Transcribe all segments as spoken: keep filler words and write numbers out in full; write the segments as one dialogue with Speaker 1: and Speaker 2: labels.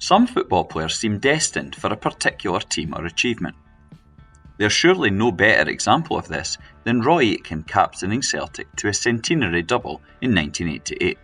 Speaker 1: Some football players seem destined for a particular team or achievement. There is surely no better example of this than Roy Aitken captaining Celtic to a centenary double in nineteen eighty-eight.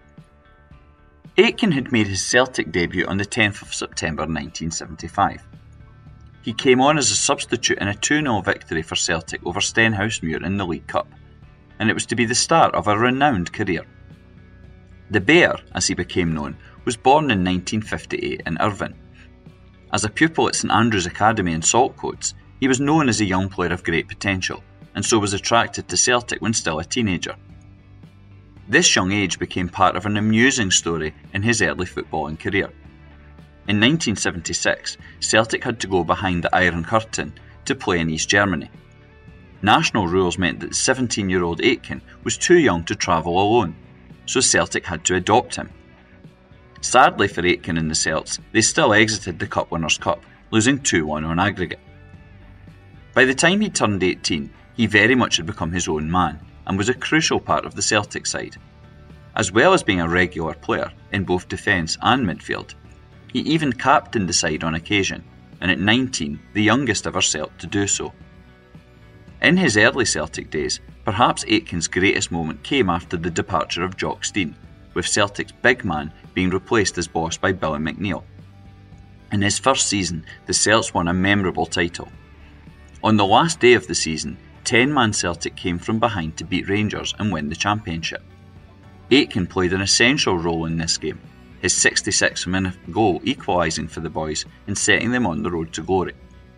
Speaker 1: Aitken had made his Celtic debut on the tenth of September nineteen seventy-five. He came on as a substitute in a two nil victory for Celtic over Stenhousemuir in the League Cup, and it was to be the start of a renowned career. The Bear, as he became known, was born in nineteen fifty-eight in Irvine. As a pupil at St Andrew's Academy in Saltcoats, he was known as a young player of great potential, and so was attracted to Celtic when still a teenager. This young age became part of an amusing story in his early footballing career. In nineteen seventy-six, Celtic had to go behind the Iron Curtain to play in East Germany. National rules meant that seventeen-year-old Aitken was too young to travel alone, so Celtic had to adopt him. Sadly for Aitken and the Celts, they still exited the Cup Winners' Cup, losing two one on aggregate. By the time he turned eighteen, he very much had become his own man and was a crucial part of the Celtic side. As well as being a regular player in both defence and midfield, he even captained the side on occasion, and at nineteen, the youngest ever Celt to do so. In his early Celtic days, perhaps Aitken's greatest moment came after the departure of Jock Stein, with Celtic's big man being replaced as boss by Billy McNeill. In his first season, the Celts won a memorable title. On the last day of the season, ten-man Celtic came from behind to beat Rangers and win the championship. Aitken played an essential role in this game, his sixty-sixth minute goal equalising for the boys and setting them on the road to glory.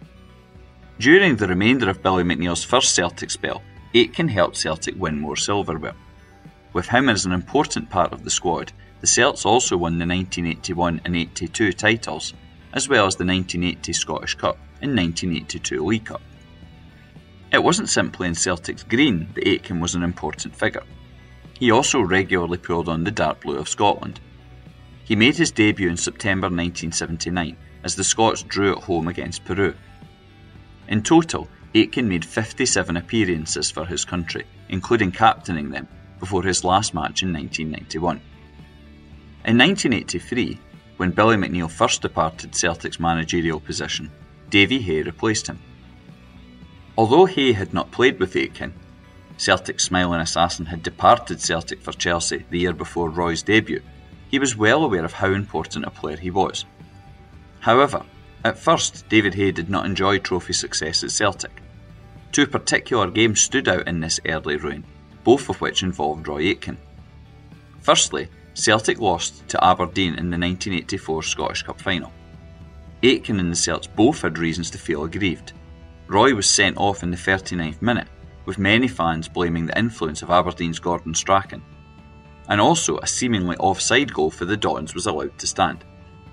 Speaker 1: During the remainder of Billy McNeill's first Celtic spell, Aitken helped Celtic win more silverware. With him as an important part of the squad, the Celts also won the nineteen eighty-one and eighty-two titles, as well as the nineteen eighty Scottish Cup and nineteen eighty-two League Cup. It wasn't simply in Celtic's green that Aitken was an important figure. He also regularly pulled on the dark blue of Scotland. He made his debut in September nineteen seventy-nine as the Scots drew at home against Peru. In total, Aitken made fifty-seven appearances for his country, including captaining them, before his last match in nineteen ninety-one. In nineteen eighty-three, when Billy McNeill first departed Celtic's managerial position, Davy Hay replaced him. Although Hay had not played with Aitken, Celtic's smiling assassin had departed Celtic for Chelsea the year before Roy's debut, he was well aware of how important a player he was. However, at first David Hay did not enjoy trophy success at Celtic. Two particular games stood out in this early reign, both of which involved Roy Aitken. Firstly, Celtic lost to Aberdeen in the nineteen eighty-four Scottish Cup final. Aitken and the Celts both had reasons to feel aggrieved. Roy was sent off in the thirty-ninth minute, with many fans blaming the influence of Aberdeen's Gordon Strachan. And also a seemingly offside goal for the Dons was allowed to stand.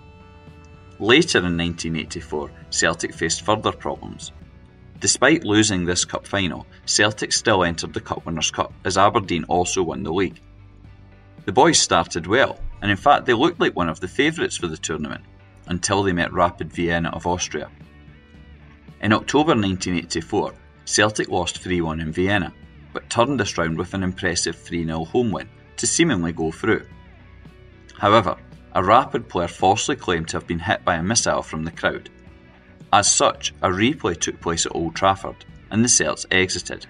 Speaker 1: Later in nineteen eighty-four, Celtic faced further problems. Despite losing this cup final, Celtic still entered the Cup Winners' Cup as Aberdeen also won the league. The boys started well, and in fact they looked like one of the favourites for the tournament, until they met Rapid Vienna of Austria. In October nineteen eighty-four, Celtic lost three one in Vienna, but turned this round with an impressive three nil home win to seemingly go through. However, a Rapid player falsely claimed to have been hit by a missile from the crowd. As such, a replay took place at Old Trafford, and the Celts exited.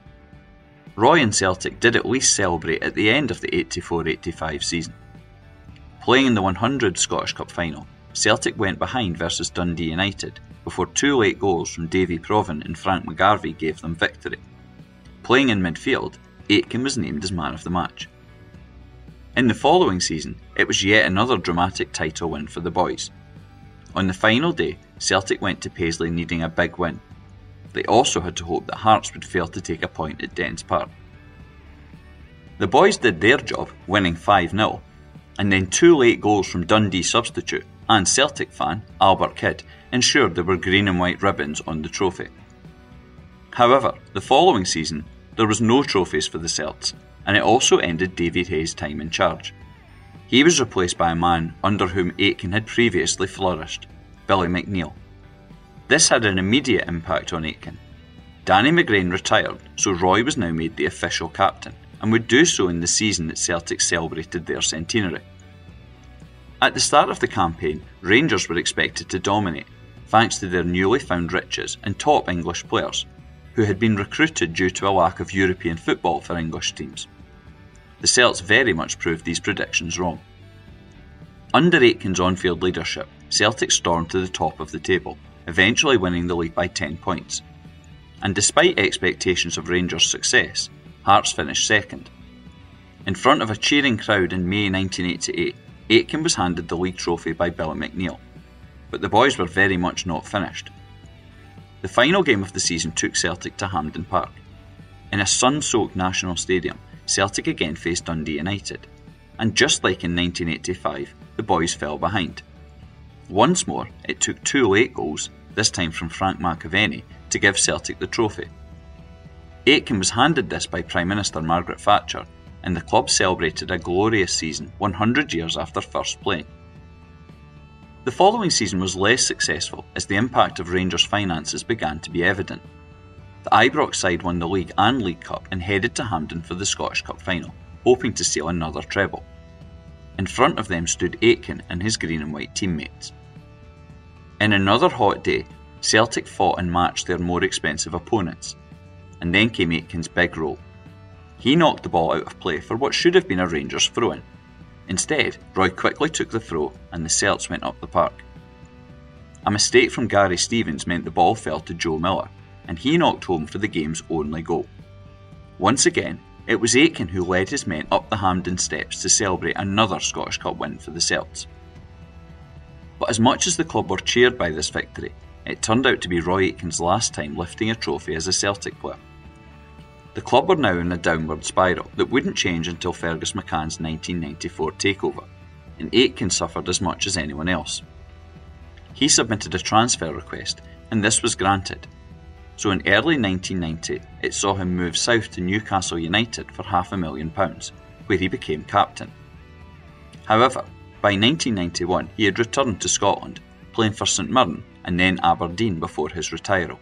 Speaker 1: Roy and Celtic did at least celebrate at the end of the eighty-four eighty-five season. Playing in the one hundred Scottish Cup final, Celtic went behind versus Dundee United before two late goals from Davy Provan and Frank McGarvey gave them victory. Playing in midfield, Aitken was named as man of the match. In the following season, it was yet another dramatic title win for the boys. On the final day, Celtic went to Paisley needing a big win. They also had to hope that Hearts would fail to take a point at Dens Park. The boys did their job, winning five nil, and then two late goals from Dundee substitute and Celtic fan Albert Kidd ensured there were green and white ribbons on the trophy. However, the following season, there was no trophies for the Celts, and it also ended David Hay's time in charge. He was replaced by a man under whom Aitken had previously flourished, Billy McNeill. This had an immediate impact on Aitken. Danny McGrain retired, so Roy was now made the official captain, and would do so in the season that Celtic celebrated their centenary. At the start of the campaign, Rangers were expected to dominate, thanks to their newly found riches and top English players, who had been recruited due to a lack of European football for English teams. The Celts very much proved these predictions wrong. Under Aitken's on-field leadership, Celtic stormed to the top of the table, eventually winning the league by ten points. And despite expectations of Rangers' success, Hearts finished second. In front of a cheering crowd in May nineteen eighty-eight, Aitken was handed the league trophy by Billy McNeill, but the boys were very much not finished. The final game of the season took Celtic to Hampden Park. In a sun-soaked National Stadium, Celtic again faced Dundee United, and just like in nineteen eighty-five, the boys fell behind. Once more, it took two late goals, this time from Frank McAvennie, to give Celtic the trophy. Aitken was handed this by Prime Minister Margaret Thatcher, and the club celebrated a glorious season one hundred years after first playing. The following season was less successful as the impact of Rangers' finances began to be evident. The Ibrox side won the league and League Cup and headed to Hampden for the Scottish Cup final, hoping to seal another treble. In front of them stood Aitken and his green and white teammates. In another hot day, Celtic fought and matched their more expensive opponents, and then came Aitken's big role. He knocked the ball out of play for what should have been a Rangers throw-in. Instead, Roy quickly took the throw and the Celts went up the park. A mistake from Gary Stevens meant the ball fell to Joe Miller, and he knocked home for the game's only goal. Once again, it was Aitken who led his men up the Hampden steps to celebrate another Scottish Cup win for the Celts. But as much as the club were cheered by this victory, it turned out to be Roy Aitken's last time lifting a trophy as a Celtic player. The club were now in a downward spiral that wouldn't change until Fergus McCann's nineteen ninety-four takeover, and Aitken suffered as much as anyone else. He submitted a transfer request, and this was granted. So in early nineteen ninety, it saw him move south to Newcastle United for half a million pounds, where he became captain. However, by nineteen ninety-one he had returned to Scotland, playing for St Mirren and then Aberdeen before his retiral.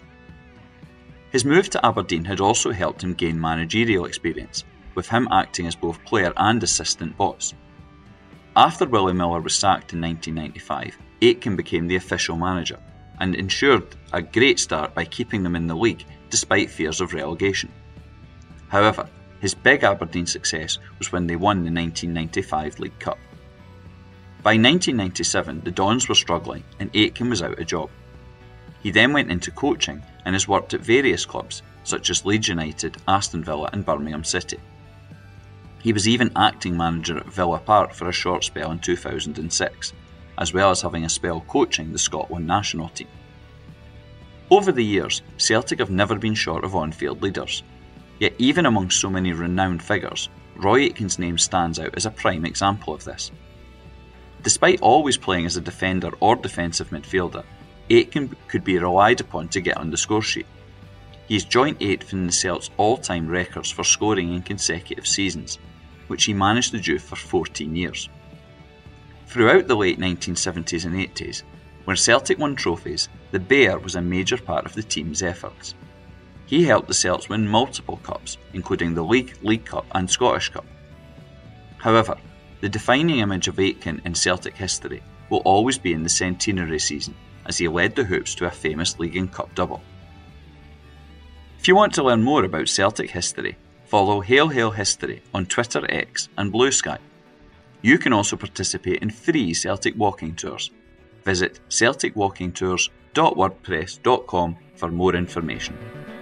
Speaker 1: His move to Aberdeen had also helped him gain managerial experience, with him acting as both player and assistant boss. After Willie Miller was sacked in nineteen ninety-five, Aitken became the official manager, and ensured a great start by keeping them in the league despite fears of relegation. However, his big Aberdeen success was when they won the nineteen ninety-five League Cup. By nineteen ninety-seven, the Dons were struggling and Aitken was out of job. He then went into coaching and has worked at various clubs such as Leeds United, Aston Villa and Birmingham City. He was even acting manager at Villa Park for a short spell in two thousand six, as well as having a spell coaching the Scotland national team. Over the years, Celtic have never been short of on-field leaders, yet even among so many renowned figures, Roy Aitken's name stands out as a prime example of this. Despite always playing as a defender or defensive midfielder, Aitken could be relied upon to get on the score sheet. He is joint eighth in the Celts' all-time records for scoring in consecutive seasons, which he managed to do for fourteen years. Throughout the late nineteen seventies and eighties, when Celtic won trophies, the Bear was a major part of the team's efforts. He helped the Celts win multiple cups, including the League, League Cup and Scottish Cup. However, the defining image of Aitken in Celtic history will always be in the centenary season, as he led the Hoops to a famous League and Cup double. If you want to learn more about Celtic history, follow Hail Hail History on Twitter, X and Blue Sky. You can also participate in free Celtic walking tours. Visit celtic walking tours dot wordpress dot com for more information.